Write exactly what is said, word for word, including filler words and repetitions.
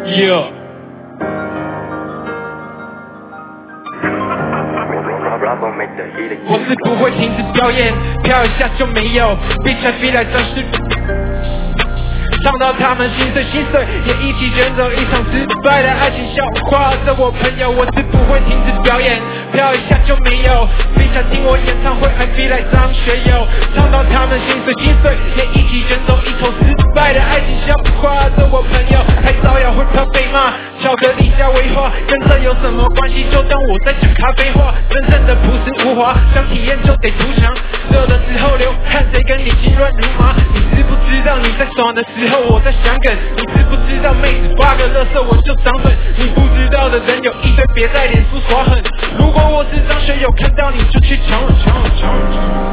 Yeah。我是不会停止表演，飘一下就没有，比起来飞来真是。唱到他们心碎心碎，也一起卷走一场失败的爱情笑话。这我朋友，我是不会停止表演，飘一下就没有，比起来听我演唱会还飞来张学友。唱到他们心碎心碎，也一起卷走一场失败的爱情笑话。这我朋友，还招摇会怕被骂，巧克力加威化，跟这有什么关系？就当我在讲咖啡话，真正的朴实无华，想体验就得图强。热的时候流汗，谁跟你心乱如麻？你知不知道你在爽的时候我在想梗？你知不知道妹子发个垃圾我就涨粉？你不知道的人有一堆，别在脸书耍狠。如果我是张学友，看到你就去抢我抢我抢我抢我。